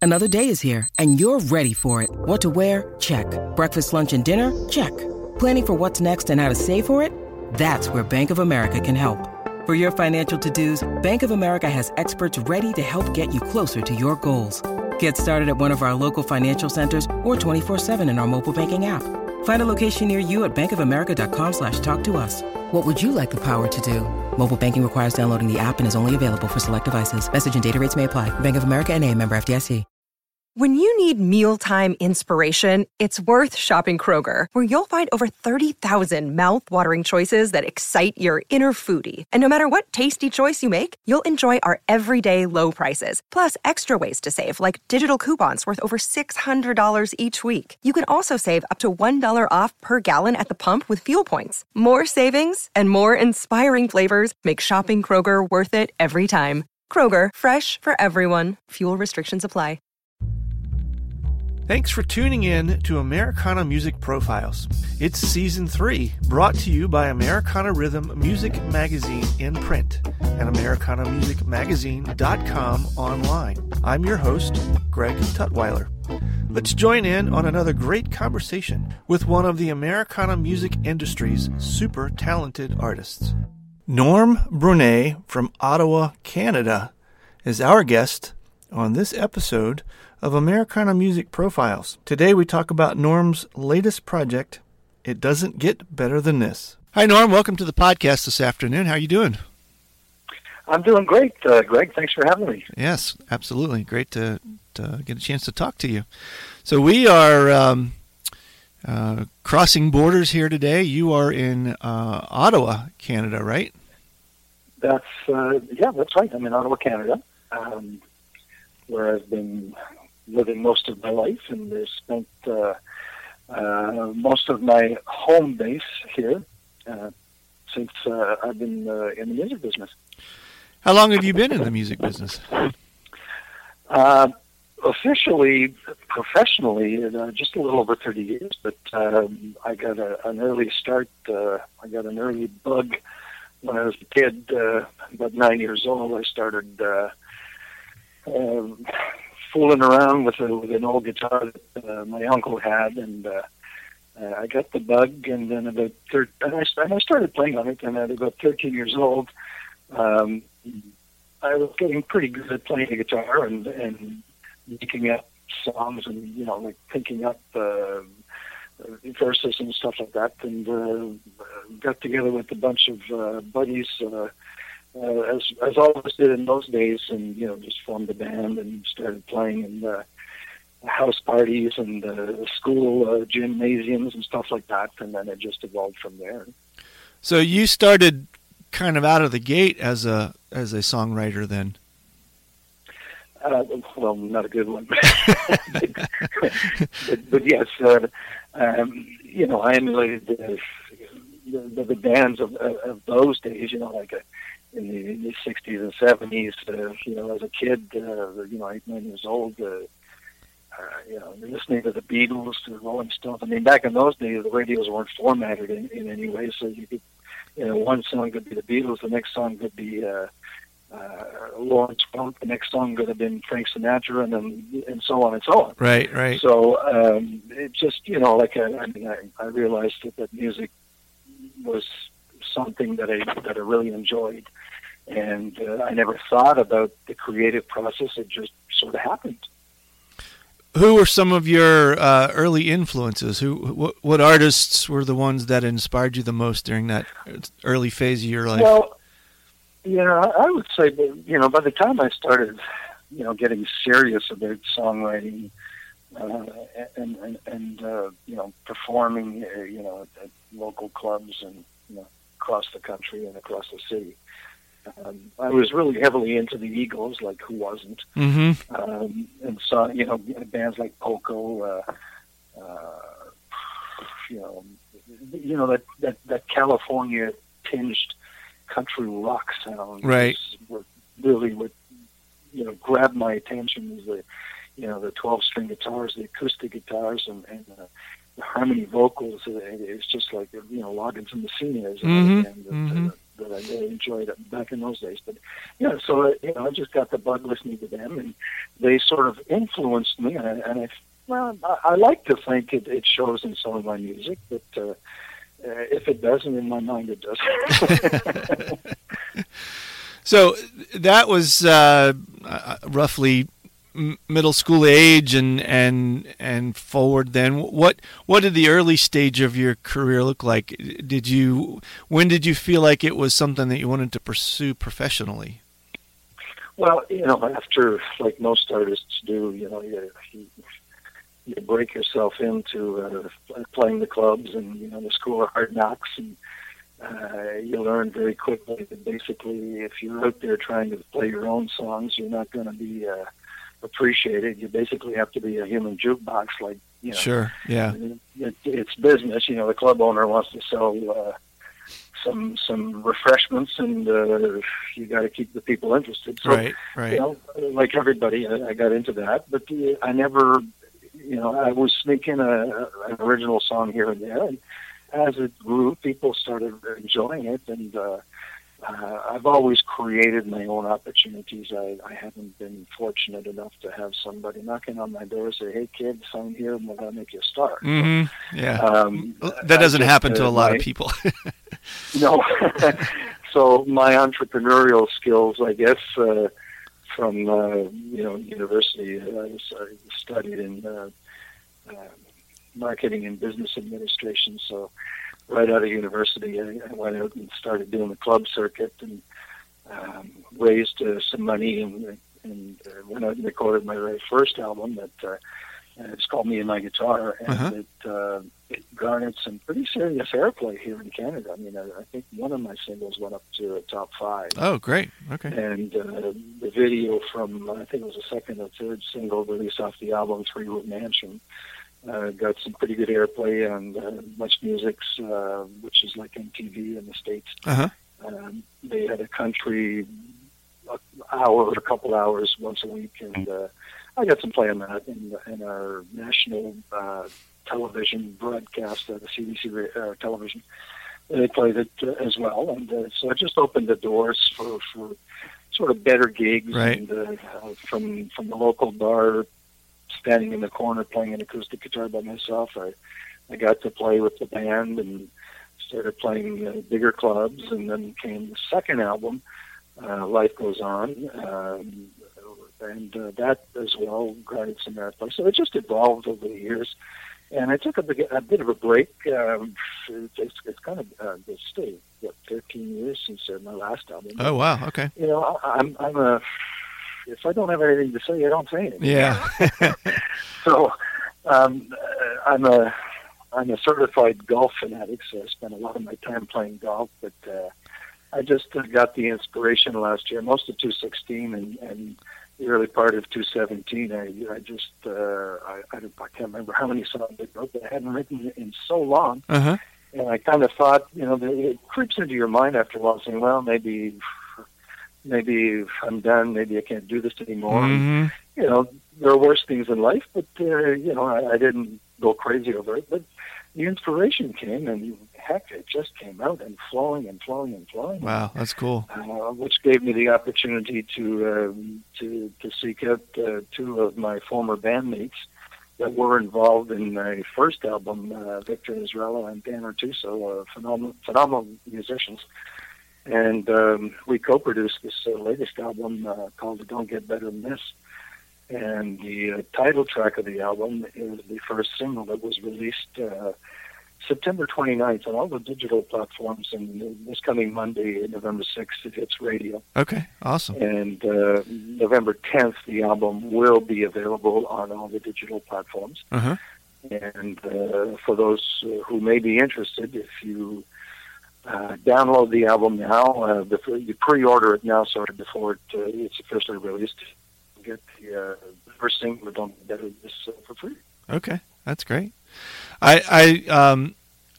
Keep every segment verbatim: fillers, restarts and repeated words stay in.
Another day is here, and you're ready for it. What to wear? Check. Breakfast, lunch, and dinner? Check. Planning for what's next and how to save for it? That's where Bank of America can help. For your financial to-dos, Bank of America has experts ready to help get you closer to your goals. Get started at one of our local financial centers or twenty-four seven in our mobile banking app. Find a location near you at bankofamerica.com slash talk to us. What would you like the power to do? Mobile banking requires downloading the app and is only available for select devices. Message and data rates may apply. Bank of America N A, member F D I C. When you need mealtime inspiration, it's worth shopping Kroger, where you'll find over thirty thousand mouth-watering choices that excite your inner foodie. And no matter what tasty choice you make, you'll enjoy our everyday low prices, plus extra ways to save, like digital coupons worth over six hundred dollars each week. You can also save up to one dollar off per gallon at the pump with fuel points. More savings and more inspiring flavors make shopping Kroger worth it every time. Kroger, fresh for everyone. Fuel restrictions apply. Thanks for tuning in to Americana Music Profiles. It's Season three, brought to you by Americana Rhythm Music Magazine in print and americana music magazine dot com online. I'm your host, Greg Tutwiler. Let's join in on another great conversation with one of the Americana music industry's super talented artists. Norm Brunet from Ottawa, Canada, is our guest on this episode of Americana Music Profiles. Today we talk about Norm's latest project, It Doesn't Get Better Than This. Hi Norm, welcome to the podcast this afternoon. How are you doing? I'm doing great, uh, Greg. Thanks for having me. Yes, absolutely. Great to, to get a chance to talk to you. So we are um, uh, crossing borders here today. You are in uh, Ottawa, Canada, right? That's, uh, yeah, that's right. I'm in Ottawa, Canada, um, where I've been living most of my life, and I've spent uh, uh, most of my home base here uh, since uh, I've been uh, in the music business. How long have you been in the music business? Uh, officially, professionally, uh, just a little over thirty years, but um, I got a, an early start. Uh, I got an early bug when I was a kid, uh, about nine years old. I started uh, um, fooling around with, a, with an old guitar that uh, my uncle had, and uh, uh, I got the bug, and then about thir- and I, and I started playing on it, and at about thirteen years old, um, I was getting pretty good at playing the guitar and, and making up songs and, you know, like picking up uh, verses and stuff like that, and uh, got together with a bunch of uh, buddies, uh, uh, as as all of us did in those days, and, you know, just formed a band and started playing in uh, house parties and uh, school uh, gymnasiums and stuff like that, and then it just evolved from there. So you started kind of out of the gate as a as a songwriter then? Uh, well, not a good one, but, but, but yes, uh, um, you know, I emulated the, the, the bands of, of those days, you know, like a, in, the, in the sixties and seventies, uh, you know, as a kid, uh, you know, eight, nine years old, uh, uh, you know, listening to the Beatles, to the Rolling Stones. I mean, back in those days, the radios weren't formatted in, in any way, so you could, you know, one song could be the Beatles, the next song could be uh, uh, Lawrence Welk, the next song could have been Frank Sinatra, and then and so on and so on. Right, right. So um, it just, you know, like I, I mean, I, I realized that, that music was something that I that I really enjoyed, and uh, I never thought about the creative process. It just sort of happened. Who were some of your uh, early influences? Who, what, what artists were the ones that inspired you the most during that early phase of your life? Well, you know, I would say, you know, by the time I started, you know, getting serious about songwriting uh, and and, and uh, you know, performing, uh, you know, at, at local clubs and, you know, across the country and across the city, Um, I was really heavily into the Eagles, like who wasn't? Mm-hmm. Um, and so, you know, bands like Poco, uh, uh, you know, you know that, that, that California tinged country rock sound, right? Was really what, you know, grabbed my attention is the, you know, the twelve string guitars, the acoustic guitars, and, and uh, the harmony vocals. It's just like, you know, Loggins and Messina is mm-hmm. band that, mm-hmm. uh, that I really enjoyed back in those days. But yeah, so uh, you know, I just got the bug listening to them, and they sort of influenced me. And I, and I well, I, I like to think it, it shows in some of my music, but uh, uh, if it doesn't, in my mind, it doesn't. So that was uh, roughly middle school age and and and forward. Then what what did the early stage of your career look like? Did you when did you feel like it was something that you wanted to pursue professionally? Well, you know, after, like most artists do, you know, you you, you break yourself into uh, playing the clubs and, you know, the school of hard knocks, and uh, you learn very quickly that basically if you're out there trying to play your own songs, you're not going to be uh, appreciated. You basically have to be a human jukebox, like, you know. Sure, yeah. It, it's business. You know, the club owner wants to sell uh, some some refreshments, and uh, you got to keep the people interested. So, right, right. You know, like everybody, I, I got into that, but uh, I never, you know, I was sneaking a, an original song here and there, and as it grew, people started enjoying it, and uh, uh, I've always created my own opportunities. I, I haven't been fortunate enough to have somebody knocking on my door and say, "Hey, kid, sign here, and we're going to make you a star." Mm-hmm. Yeah, um, that doesn't just, happen to uh, a lot my, of people. No. So my entrepreneurial skills, I guess, uh, from uh, you know university, I, was, I studied in uh, uh, marketing and business administration. So right out of university, I, I went out and started doing the club circuit, and um, raised uh, some money, and, and uh, went out and recorded my very first album. That uh, it's called Me and My Guitar, and uh-huh. it, uh, it garnered some pretty serious airplay here in Canada. I mean, I, I think one of my singles went up to a top five. Oh, great! Okay. And uh, the video from, I think it was the second or third single released off the album, Three Root Mansion, uh, got some pretty good airplay on uh, Much Music's, uh, which is like M T V in the States. Uh-huh. Um, they had a country hour or a couple hours once a week, and uh, I got some play on that in, in our national uh, television broadcast, uh, the C B C uh, television. They played it uh, as well, and uh, so it just opened the doors for, for sort of better gigs. Right. And uh, uh, from from the local bar, standing in the corner playing an acoustic guitar by myself, I I got to play with the band and started playing uh, bigger clubs, and then came the second album, uh, Life Goes On. Um, and uh, that as well garnered some airplay. So it just evolved over the years, and I took a, big, a bit of a break. Um, it's, it's kind of uh, it's still what thirteen years since uh, my last album. Oh wow, okay. You know, I, I'm I'm a if I don't have anything to say, I don't say anything. Yeah. So um, I'm a I'm a certified golf fanatic, so I spend a lot of my time playing golf, but. Uh, I just uh, got the inspiration last year, most of two sixteen and, and the early part of two seventeen. I, I just, uh, I, I, I can't remember how many songs I wrote, but I hadn't written in so long. Uh-huh. And I kind of thought, you know, it creeps into your mind after a while, saying, well, maybe, maybe I'm done. Maybe I can't do this anymore. Mm-hmm. And, you know, there are worse things in life, but, uh, you know, I, I didn't go crazy over it. But the inspiration came, and heck, it just came out and flowing and flowing and flowing. Wow, that's cool. Uh, which gave me the opportunity to uh, to to seek out uh, two of my former bandmates that were involved in my first album, uh, Victor Israello and Dan Artuso, uh, phenomenal, phenomenal musicians. And um, we co-produced this uh, latest album uh, called Don't Get Better Than This. And the uh, title track of the album is the first single that was released uh, September twenty-ninth on all the digital platforms, and this coming Monday, November sixth, it hits radio. Okay, awesome. And uh, November tenth, the album will be available on all the digital platforms. Uh-huh. And uh, for those uh, who may be interested, if you uh, download the album now, uh, before you pre-order it now, sorry, before it, uh, it's officially released, you get the, uh, the first single, Don't Get Better Than This, uh, for free. Okay, that's great. I, I um,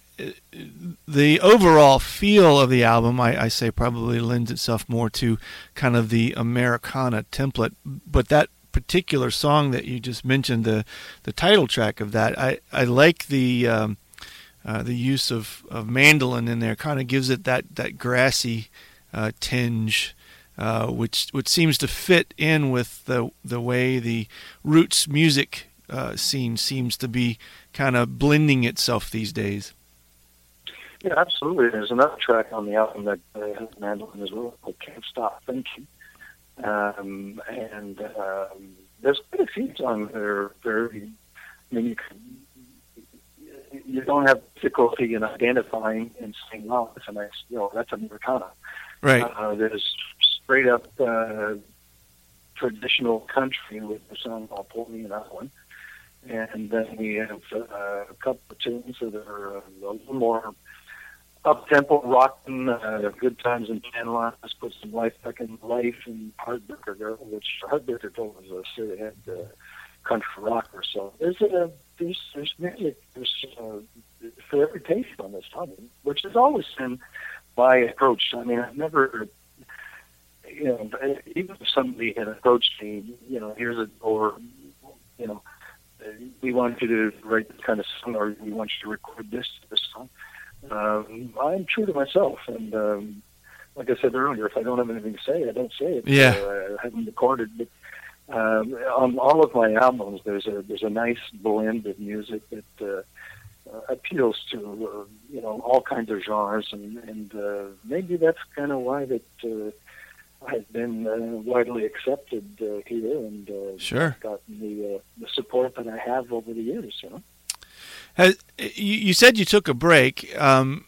the overall feel of the album, I, I say, probably lends itself more to kind of the Americana template. But that particular song that you just mentioned, the the title track of that, I, I like the um, uh, the use of, of mandolin in there kind of gives it that that grassy uh, tinge, uh, which which seems to fit in with the the way the roots music uh, scene seems to be kind of blending itself these days. Yeah, absolutely. There's another track on the album that uh, has mandolin as well, called "Can't Stop Thinking," um, and um, there's quite a few songs that are very. I mean, you can, you don't have difficulty in identifying and saying, "Wow, that's a nice, you know, that's Americana." Right. Uh, there's straight up uh, traditional country with a song called "Pull Me in That One," and then we have uh, a couple of tunes that are uh, a little more up-tempo rockin', uh, Good Times in Panama, let's put some life back in life, and Heartbreaker Girl, which Heartbreaker Girl was a silly head uh, country rocker. So there's a there's there's music there's uh, for every taste on this album, which has always been my approach. I mean, I've never, you know, even if somebody had approached me, you know, here's a or you know, we want you to write this kind of song, or we want you to record this this song. Um, I'm true to myself, and um, like I said earlier, if I don't have anything to say, I don't say it. Yeah, uh, I haven't recorded, but um, on all of my albums, there's a there's a nice blend of music that uh, uh, appeals to uh, you know all kinds of genres, and and uh, maybe that's kind of why that uh, I've been uh, widely accepted uh, here, and uh, sure gotten the uh, the support that I have over the years. You know. Has, you, you said you took a break. Um,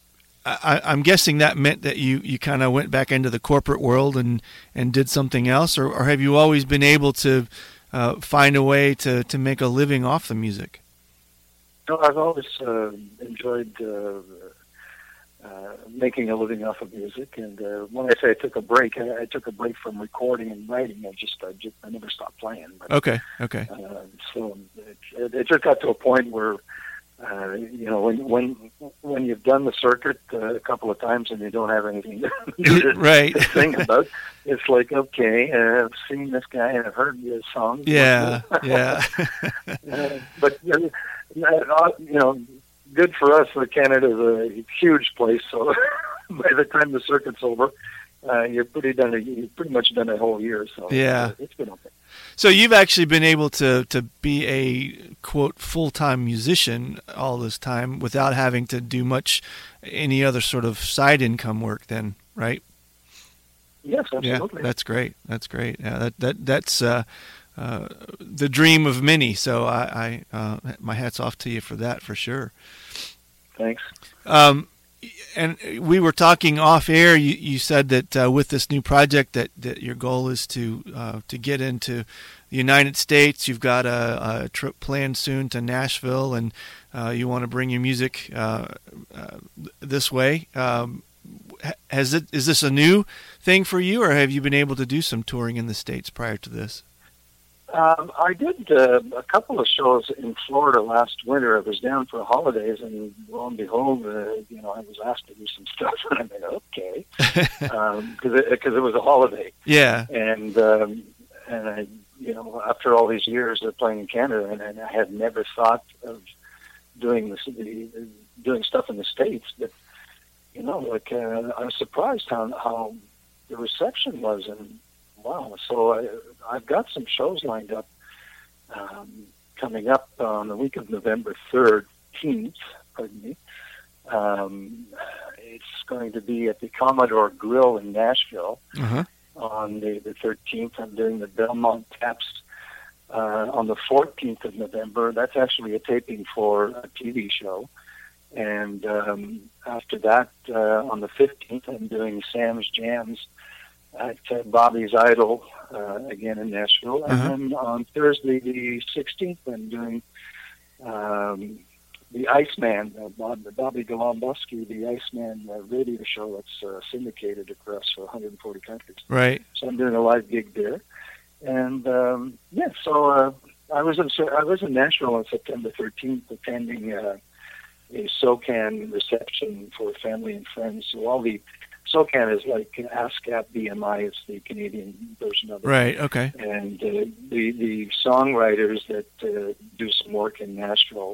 I, I'm guessing that meant that you, you kind of went back into the corporate world and, and did something else, or, or have you always been able to uh, find a way to, to make a living off the music? No, I've always uh, enjoyed uh, uh, making a living off of music, and uh, when I say I took a break, I, I took a break from recording and writing. I just, I just, I never stopped playing. But, okay, okay. Uh, so it, it just got to a point where, uh, you know, when when when you've done the circuit uh, a couple of times and you don't have anything new to, right. to sing about, it's like, okay, uh, I've seen this guy and I've heard his songs. Yeah, yeah. uh, but uh, you know. Good for us. Canada is a huge place, so by the time the circuit's over, uh, you're pretty done. A, you're pretty much done a whole year. So yeah, it's, it's been okay. So you've actually been able to to be a quote full-time musician all this time without having to do much any other sort of side income work, then, right? Yes, absolutely. Yeah, that's great. That's great. Yeah, that that that's. Uh, Uh, the dream of many. So I, I uh, my hat's off to you for that, for sure. Thanks. Um, and we were talking off air. You, you said that uh, with this new project, that, that your goal is to uh, to get into the United States. You've got a, a trip planned soon to Nashville, and uh, you want to bring your music uh, uh, this way. Um, has it is this a new thing for you, or have you been able to do some touring in the States prior to this? Um, I did uh, a couple of shows in Florida last winter. I was down for the holidays, and lo and behold, uh, you know, I was asked to do some stuff, and I mean, okay, because um, it, it was a holiday. Yeah, and um, and I, you know, after all these years of playing in Canada, and, and I had never thought of doing this, doing stuff in the States. But you know, like uh, I was surprised how how the reception was, and wow. So I, I've got some shows lined up um, coming up on the week of November thirteenth, pardon me. Um, it's going to be at the Commodore Grill in Nashville uh-huh. on the, the thirteenth. I'm doing the Belmont Taps uh, on the fourteenth of November. That's actually a taping for a T V show. And um, after that, uh, on the fifteenth, I'm doing Sam's Jams at uh, Bobby's Idol, uh, again in Nashville. Uh-huh. And then on Thursday the sixteenth, I'm doing um, the Iceman, uh, Bob, Bobby Golomboski, the Iceman uh, radio show that's uh, syndicated across one hundred forty countries. Right. So I'm doing a live gig there. And, um, yeah, so uh, I was in I was in Nashville on September thirteenth attending uh, a SOCAN reception for family and friends. So all the SOCAN is like ASCAP B M I. It's the Canadian version of it. Right, okay. And uh, the, the songwriters that uh, do some work in Nashville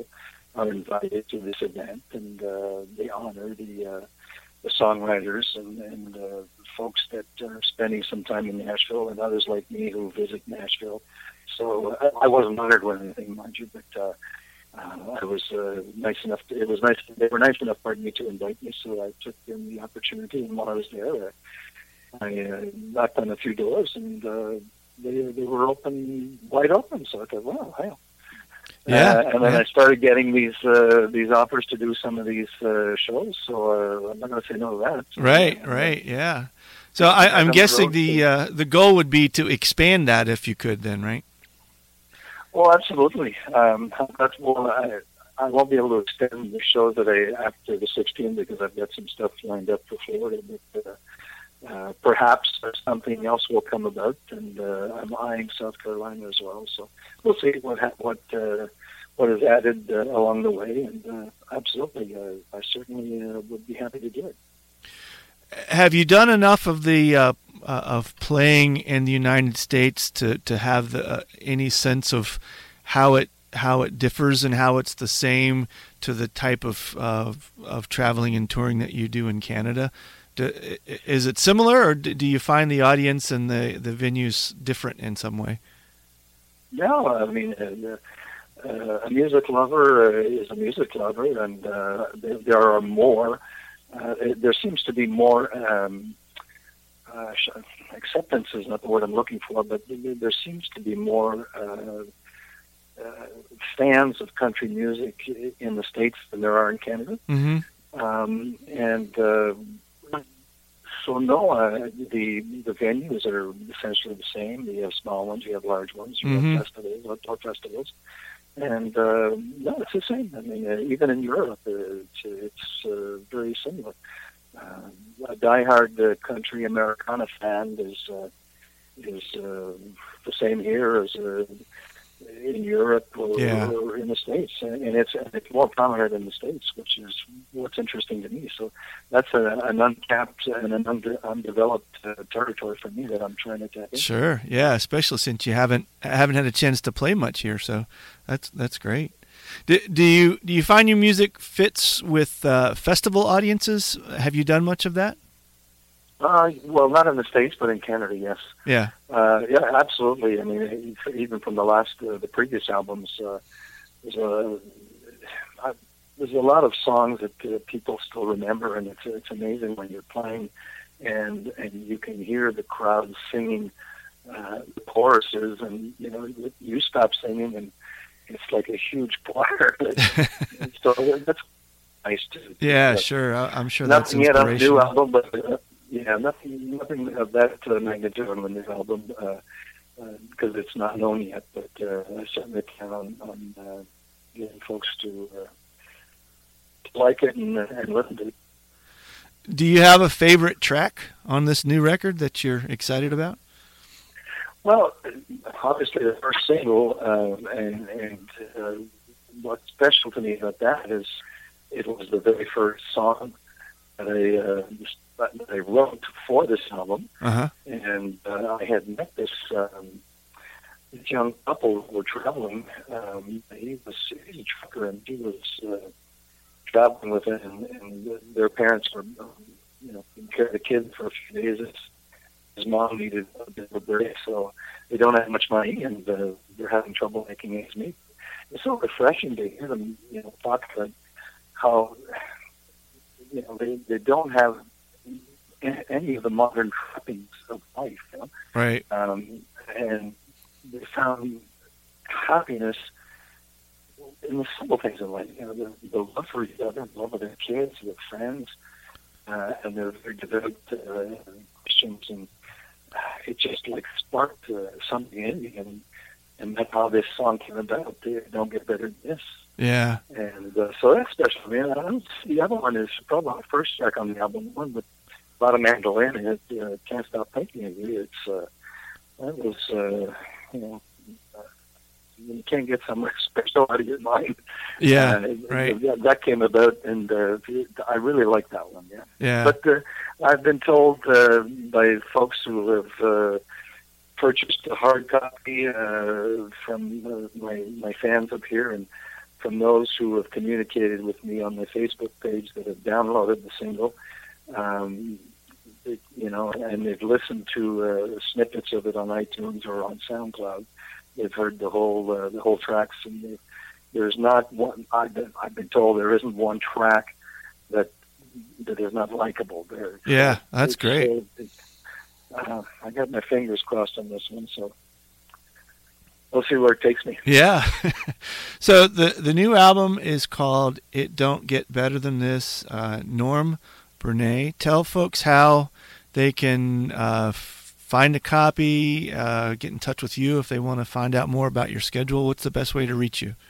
are invited to this event, and uh, they honor the uh, the songwriters and, and uh, folks that are spending some time in Nashville, and others like me who visit Nashville. So uh, I wasn't honored with anything, mind you, but uh, uh, I was uh, nice enough. To, it was nice. They were nice enough, pardon me, to invite me. So I took in the opportunity, and while I was there, uh, I uh, knocked on a few doors, and uh, they they were open, wide open. So I thought, wow, wow. Yeah, uh, and then yeah. I started getting these uh, these offers to do some of these uh, shows. So uh, I'm not going to say no to that. Right, right, yeah. So I, I'm guessing the uh, the goal would be to expand that if you could, then, right? Well, absolutely. Um, that's well, I, I won't be able to extend the show that I after the sixteenth because I've got some stuff lined up for Florida. But uh, uh, perhaps something else will come about, and uh, I'm eyeing South Carolina as well. So we'll see what ha- what uh, what is added uh, along the way, and uh, absolutely, uh, I certainly uh, would be happy to do it. Have you done enough of the uh, uh, of playing in the United States to to have the, uh, any sense of how it how it differs and how it's the same to the type of of, of traveling and touring that you do in Canada? Do, is it similar, or do you find the audience and the, the venues different in some way? No, I mean, uh, uh, a music lover uh, is a music lover, and uh, there, there are more. Uh, there seems to be more um, uh, acceptance is not the word I'm looking for, but there seems to be more uh, uh, fans of country music in the States than there are in Canada. Mm-hmm. Um, and uh, so, no, uh, the the venues are essentially the same. You have small ones, you have large ones, you Mm-hmm. have festivals, outdoor festivals. And uh, no, it's the same. I mean, uh, even in Europe, uh, it's, it's uh, very similar. Uh, a diehard uh, country Americana fan is uh, is uh, the same here as uh, in Europe or, Yeah. or in the States, and it's it's more prominent in the States, which is what's interesting to me. So that's a, an untapped and an unde- undeveloped uh, territory for me that I'm trying to tap into. Sure, yeah, especially since you haven't haven't had a chance to play much here, so that's that's great. Do, do you do you find your music fits with uh, festival audiences? Have you done much of that? Uh, well, not in the States, but in Canada, yes. Yeah. Uh, yeah, absolutely. I mean, even from the last, uh, the previous albums, uh, there's a I, there's a lot of songs that uh, people still remember, and it's it's amazing when you're playing, and and you can hear the crowd singing uh, the choruses, and you know you stop singing, and it's like a huge choir. So that's nice to. Yeah, uh, sure. I, I'm sure nothing that's yet on the new inspirational. album, but. Uh, Yeah, nothing, nothing of that uh, magnitude on the new album because uh, uh, it's not known yet. But uh, I certainly plan on, on uh, getting folks to, uh, to like it and, and listen to it. Do you have a favorite track on this new record that you're excited about? Well, obviously the first single, um, and, and uh, what's special to me about that is it was the very first song that I. Uh, that I wrote for this album, Uh-huh. and uh, I had met this, um, this young couple who were traveling. Um, he was he's a trucker, and he was uh, traveling with it, and, and their parents were, um, you know, taking care of the kid for a few days. His, his mom needed a bit of a break, so they don't have much money, and uh, they're having trouble making ends meet. It's so refreshing to hear them, you know, talk about how, you know, they, they don't have any of the modern trappings of life, you know? Right. Um, and they found happiness in the simple things in life. You know, the, the love for each other, the love of their kids, their friends, uh, and they're very devout uh, Christians. And uh, it just like sparked uh, something in me, and and that's how this song came about. They don't get better than this. Yeah. And uh, so that's special. I mean, I don't, the other one is probably the first track on the album, one with a lot of mandolin, and it uh, Can't Stop Thinking of You. It's uh, that was uh, you know uh, you can't get somewhere special out of your mind. Yeah, uh, right. That, that came about, and uh, I really like that one. Yeah, Yeah. But uh, I've been told uh, by folks who have uh, purchased a hard copy uh, from uh, my my fans up here, and from those who have communicated with me on my Facebook page that have downloaded the single, um, it, you know, and they've listened to uh, snippets of it on iTunes or on SoundCloud. They've heard the whole uh, the whole tracks, and they, there's not one. I've been, I've been told there isn't one track that that is not likable. There. Yeah, that's it's, great. Uh, it, uh, I got my fingers crossed on this one, so we'll see where it takes me. Yeah. So the the new album is called "It Don't Get Better Than This." Uh, Norm Brunet, tell folks how they can uh, find a copy, uh, get in touch with you if they want to find out more about your schedule. What's the best way to reach you?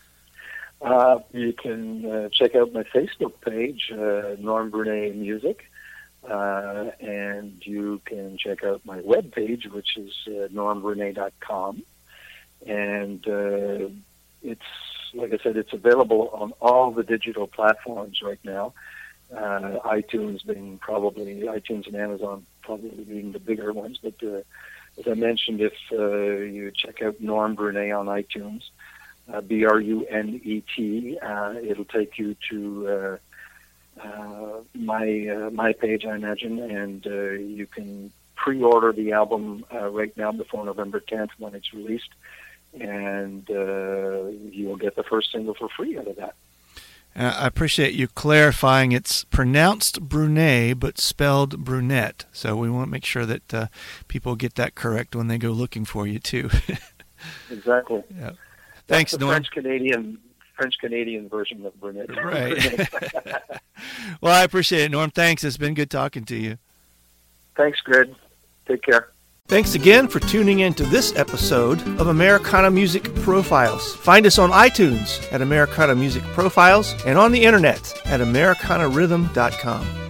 Uh, you can uh, check out my Facebook page, uh, Norm Brunet Music, uh, and you can check out my webpage, which is uh, norm brunet dot com. And uh, it's, like I said, it's available on all the digital platforms right now. Uh, iTunes being probably, iTunes and Amazon probably being the bigger ones. But uh, as I mentioned, if uh, you check out Norm Brunet on iTunes, uh, B R U N E T, uh, it'll take you to uh, uh, my uh, my page, I imagine, and uh, you can pre-order the album uh, right now before November tenth when it's released, and uh, you'll get the first single for free out of that. Uh, I appreciate you clarifying it's pronounced Brunet but spelled brunette. So we want to make sure that uh, people get that correct when they go looking for you too. Exactly. Yeah. Thanks, That's the Norm. French Canadian French Canadian version of brunette. Right. Well, I appreciate it, Norm. Thanks. It's been good talking to you. Thanks, Grid. Take care. Thanks again for tuning in to this episode of Americana Music Profiles. Find us on iTunes at Americana Music Profiles and on the internet at americana rhythm dot com.